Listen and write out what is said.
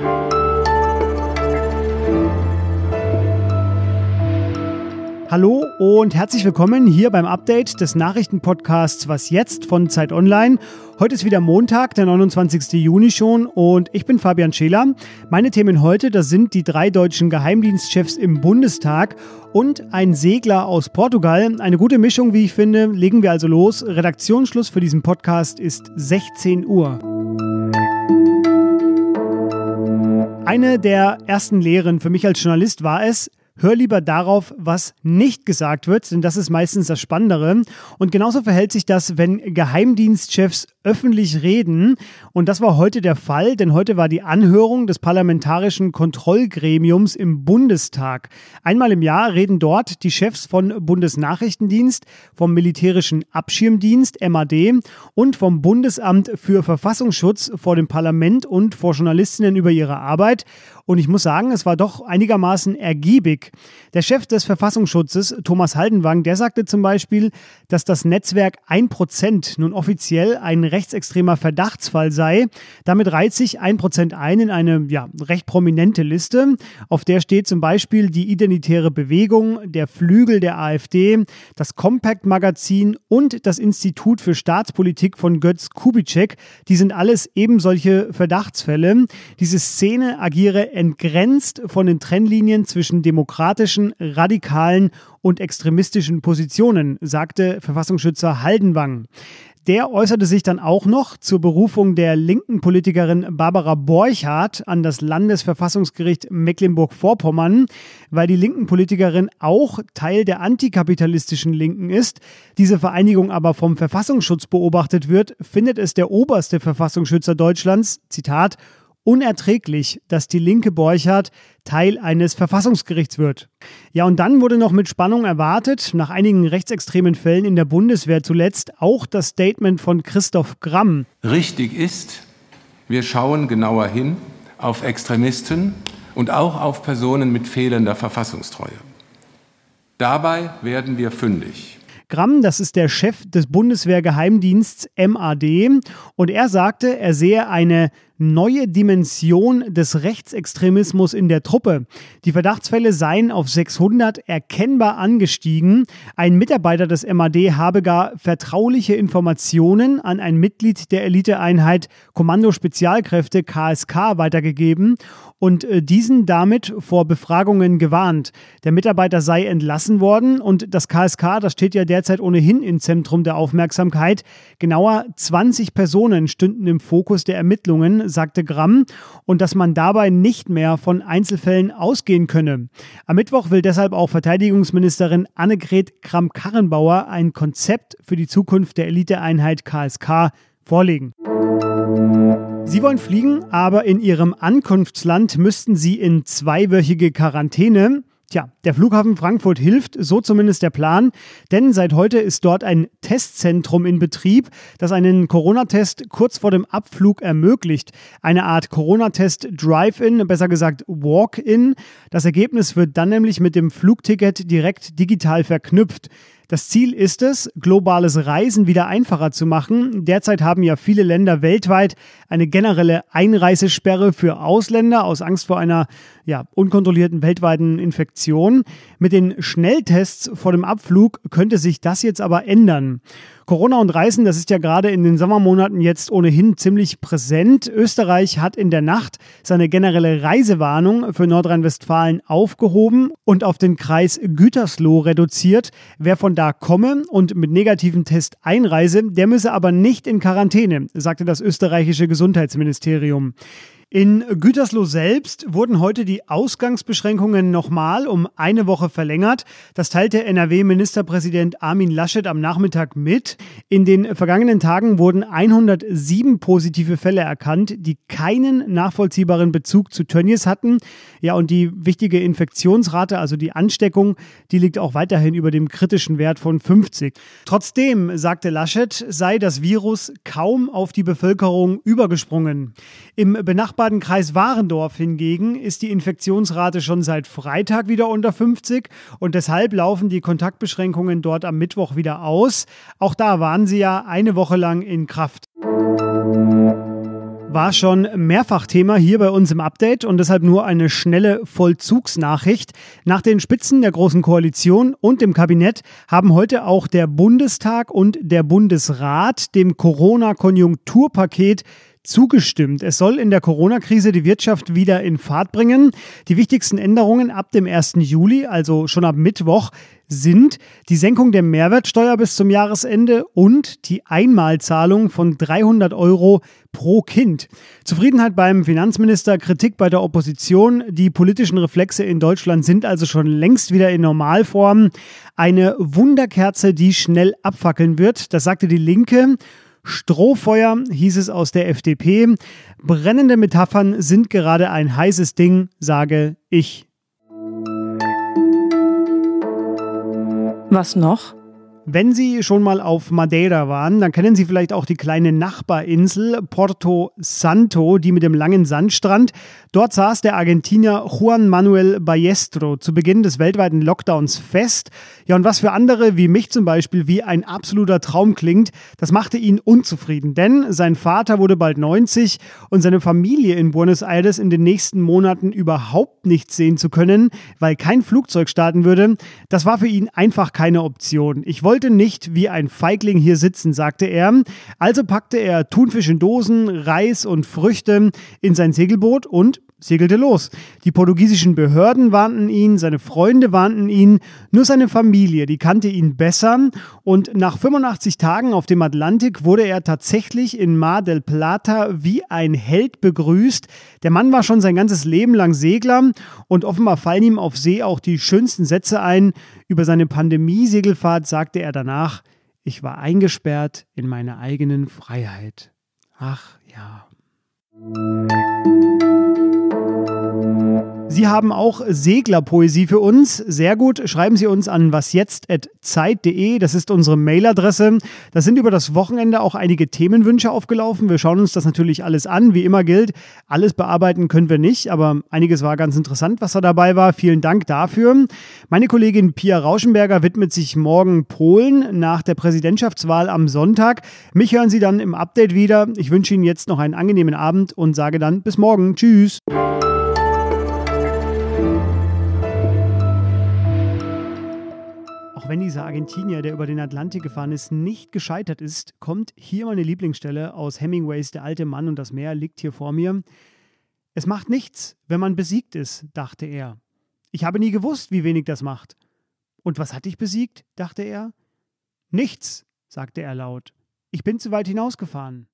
Hallo und herzlich willkommen hier beim Update des Nachrichtenpodcasts Was jetzt von Zeit Online. Heute ist wieder Montag, der 29. Juni schon und ich bin Fabian Scheler. Meine Themen heute, das sind die 3 deutschen Geheimdienstchefs im Bundestag und ein Segler aus Portugal. Eine gute Mischung, wie ich finde. Legen wir also los. Redaktionsschluss für diesen Podcast ist 16 Uhr. Eine der ersten Lehren für mich als Journalist war es: Hör lieber darauf, was nicht gesagt wird, denn das ist meistens das Spannendere. Und genauso verhält sich das, wenn Geheimdienstchefs öffentlich reden. Und das war heute der Fall, denn heute war die Anhörung des Parlamentarischen Kontrollgremiums im Bundestag. Einmal im Jahr reden dort die Chefs von Bundesnachrichtendienst, vom Militärischen Abschirmdienst MAD und vom Bundesamt für Verfassungsschutz vor dem Parlament und vor Journalistinnen über ihre Arbeit. Und ich muss sagen, es war doch einigermaßen ergiebig. Der Chef des Verfassungsschutzes, Thomas Haldenwang, der sagte zum Beispiel, dass das Netzwerk 1% nun offiziell ein rechtsextremer Verdachtsfall sei. Damit reiht sich 1% ein in eine recht prominente Liste. Auf der steht zum Beispiel die Identitäre Bewegung, der Flügel der AfD, das Compact-Magazin und das Institut für Staatspolitik von Götz Kubitschek. Die sind alles eben solche Verdachtsfälle. Diese Szene agiere entgrenzt von den Trennlinien zwischen demokratischen, radikalen und extremistischen Positionen, sagte Verfassungsschützer Haldenwang. Der äußerte sich dann auch noch zur Berufung der linken Politikerin Barbara Borchardt an das Landesverfassungsgericht Mecklenburg-Vorpommern, weil die linken Politikerin auch Teil der antikapitalistischen Linken ist. Diese Vereinigung aber vom Verfassungsschutz beobachtet wird, findet es der oberste Verfassungsschützer Deutschlands, Zitat, unerträglich, dass die linke Borchardt Teil eines Verfassungsgerichts wird. Ja, und dann wurde noch mit Spannung erwartet, nach einigen rechtsextremen Fällen in der Bundeswehr zuletzt, auch das Statement von Christoph Gramm. Richtig ist, wir schauen genauer hin auf Extremisten und auch auf Personen mit fehlender Verfassungstreue. Dabei werden wir fündig. Gramm, das ist der Chef des Bundeswehrgeheimdienstes MAD, und er sagte, er sehe eine neue Dimension des Rechtsextremismus in der Truppe. Die Verdachtsfälle seien auf 600 erkennbar angestiegen. Ein Mitarbeiter des MAD habe gar vertrauliche Informationen an ein Mitglied der Eliteeinheit Kommando Spezialkräfte KSK weitergegeben und diesen damit vor Befragungen gewarnt. Der Mitarbeiter sei entlassen worden und das KSK, das steht ja derzeit ohnehin im Zentrum der Aufmerksamkeit. Genauer 20 Personen stünden im Fokus der Ermittlungen, sagte Gramm, und dass man dabei nicht mehr von Einzelfällen ausgehen könne. Am Mittwoch will deshalb auch Verteidigungsministerin Annegret Kramp-Karrenbauer ein Konzept für die Zukunft der Eliteeinheit KSK vorlegen. Sie wollen fliegen, aber in ihrem Ankunftsland müssten sie in 2-wöchige Quarantäne. Tja, der Flughafen Frankfurt hilft, so zumindest der Plan, denn seit heute ist dort ein Testzentrum in Betrieb, das einen Corona-Test kurz vor dem Abflug ermöglicht. Eine Art Corona-Test Drive-In, besser gesagt Walk-In. Das Ergebnis wird dann nämlich mit dem Flugticket direkt digital verknüpft. Das Ziel ist es, globales Reisen wieder einfacher zu machen. Derzeit haben ja viele Länder weltweit eine generelle Einreisesperre für Ausländer aus Angst vor einer unkontrollierten weltweiten Infektion. Mit den Schnelltests vor dem Abflug könnte sich das jetzt aber ändern. Corona und Reisen, das ist ja gerade in den Sommermonaten jetzt ohnehin ziemlich präsent. Österreich hat in der Nacht seine generelle Reisewarnung für Nordrhein-Westfalen aufgehoben und auf den Kreis Gütersloh reduziert. Wer von da komme und mit negativem Test einreise, der müsse aber nicht in Quarantäne, sagte das österreichische Gesundheitsministerium. In Gütersloh selbst wurden heute die Ausgangsbeschränkungen nochmal um eine Woche verlängert. Das teilte NRW-Ministerpräsident Armin Laschet am Nachmittag mit. In den vergangenen Tagen wurden 107 positive Fälle erkannt, die keinen nachvollziehbaren Bezug zu Tönnies hatten. Ja, und die wichtige Infektionsrate, also die Ansteckung, die liegt auch weiterhin über dem kritischen Wert von 50. Trotzdem, sagte Laschet, sei das Virus kaum auf die Bevölkerung übergesprungen. Im benachbarten Kreis Warendorf hingegen ist die Infektionsrate schon seit Freitag wieder unter 50 und deshalb laufen die Kontaktbeschränkungen dort am Mittwoch wieder aus. Auch da waren sie ja eine Woche lang in Kraft. War schon mehrfach Thema hier bei uns im Update und deshalb nur eine schnelle Vollzugsnachricht. Nach den Spitzen der Großen Koalition und dem Kabinett haben heute auch der Bundestag und der Bundesrat dem Corona-Konjunkturpaket zugestimmt. Es soll in der Corona-Krise die Wirtschaft wieder in Fahrt bringen. Die wichtigsten Änderungen ab dem 1. Juli, also schon ab Mittwoch, sind die Senkung der Mehrwertsteuer bis zum Jahresende und die Einmalzahlung von 300 € pro Kind. Zufriedenheit beim Finanzminister, Kritik bei der Opposition. Die politischen Reflexe in Deutschland sind also schon längst wieder in Normalform. Eine Wunderkerze, die schnell abfackeln wird, das sagte die Linke. Strohfeuer, hieß es aus der FDP. Brennende Metaphern sind gerade ein heißes Ding, sage ich. Was noch? Wenn Sie schon mal auf Madeira waren, dann kennen Sie vielleicht auch die kleine Nachbarinsel Porto Santo, die mit dem langen Sandstrand. Dort saß der Argentinier Juan Manuel Ballestero zu Beginn des weltweiten Lockdowns fest. Ja, und was für andere, wie mich zum Beispiel, wie ein absoluter Traum klingt, das machte ihn unzufrieden. Denn sein Vater wurde bald 90 und seine Familie in Buenos Aires in den nächsten Monaten überhaupt nicht sehen zu können, weil kein Flugzeug starten würde, das war für ihn einfach keine Option. Ich wollte nicht wie ein Feigling hier sitzen, sagte er. Also packte er Thunfisch in Dosen, Reis und Früchte in sein Segelboot und segelte los. Die portugiesischen Behörden warnten ihn, seine Freunde warnten ihn, nur seine Familie, die kannte ihn besser. Und nach 85 Tagen auf dem Atlantik wurde er tatsächlich in Mar del Plata wie ein Held begrüßt. Der Mann war schon sein ganzes Leben lang Segler und offenbar fallen ihm auf See auch die schönsten Sätze ein. Über seine Pandemie-Segelfahrt sagte er danach: Ich war eingesperrt in meiner eigenen Freiheit. Ach ja. Sie haben auch Seglerpoesie für uns. Sehr gut. Schreiben Sie uns an wasjetzt@zeit.de. Das ist unsere Mailadresse. Da sind über das Wochenende auch einige Themenwünsche aufgelaufen. Wir schauen uns das natürlich alles an. Wie immer gilt, alles bearbeiten können wir nicht, aber einiges war ganz interessant, was da dabei war. Vielen Dank dafür. Meine Kollegin Pia Rauschenberger widmet sich morgen Polen nach der Präsidentschaftswahl am Sonntag. Mich hören Sie dann im Update wieder. Ich wünsche Ihnen jetzt noch einen angenehmen Abend und sage dann bis morgen. Tschüss. Auch wenn dieser Argentinier, der über den Atlantik gefahren ist, nicht gescheitert ist, kommt hier meine Lieblingsstelle aus Hemingways Der alte Mann und das Meer liegt hier vor mir. Es macht nichts, wenn man besiegt ist, dachte er. Ich habe nie gewusst, wie wenig das macht. Und was hat dich besiegt, dachte er. Nichts, sagte er laut. Ich bin zu weit hinausgefahren.